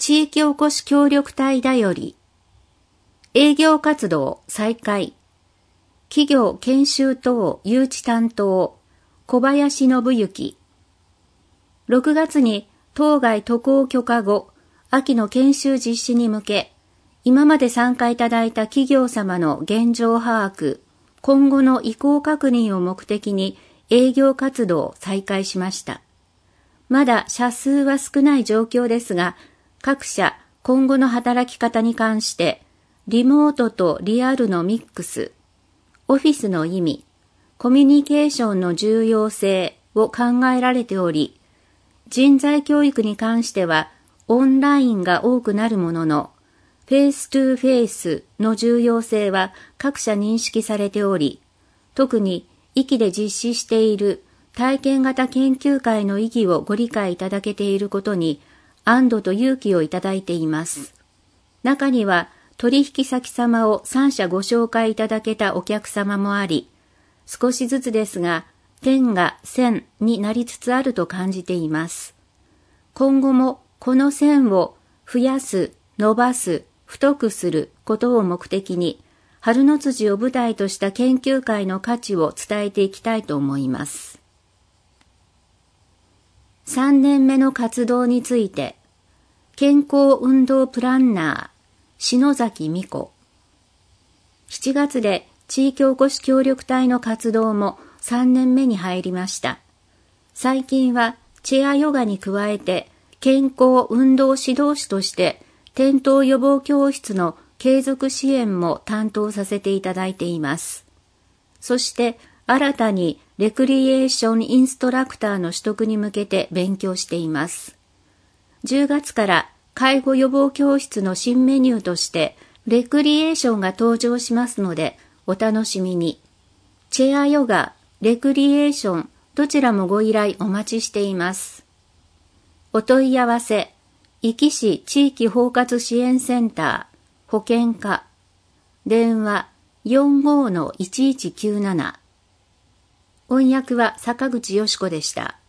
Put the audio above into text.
地域おこし協力隊だより、営業活動再開、企業研修等誘致担当、小林信之。6月に当該渡航許可後、秋の研修実施に向け、今まで参加いただいた企業様の現状把握、今後の意向確認を目的に営業活動を再開しました。まだ社数は少ない状況ですが、各社今後の働き方に関して、リモートとリアルのミックス、オフィスの意味、コミュニケーションの重要性を考えられており、人材教育に関してはオンラインが多くなるものの、フェイストゥフェイスの重要性は各社認識されており、特に壱岐で実施している体験型研究会の意義をご理解いただけていることに安堵と勇気をいただいています。中には取引先様を3社ご紹介いただけたお客様もあり、少しずつですが点が線になりつつあると感じています。今後もこの線を増やす、伸ばす、太くすることを目的に、春の辻を舞台とした研究会の価値を伝えていきたいと思います。3年目の活動について、健康運動プランナー、篠崎美子。7月で地域おこし協力隊の活動も3年目に入りました。最近はチェアヨガに加えて、健康運動指導士として転倒予防教室の継続支援も担当させていただいています。そして新たにレクリエーションインストラクターの取得に向けて勉強しています。10月から介護予防教室の新メニューとしてレクリエーションが登場しますのでお楽しみに。チェアヨガ、レクリエーションどちらもご依頼お待ちしています。お問い合わせ、壱岐市地域包括支援センター、保健課、電話 45-1197。音訳は坂口よし子でした。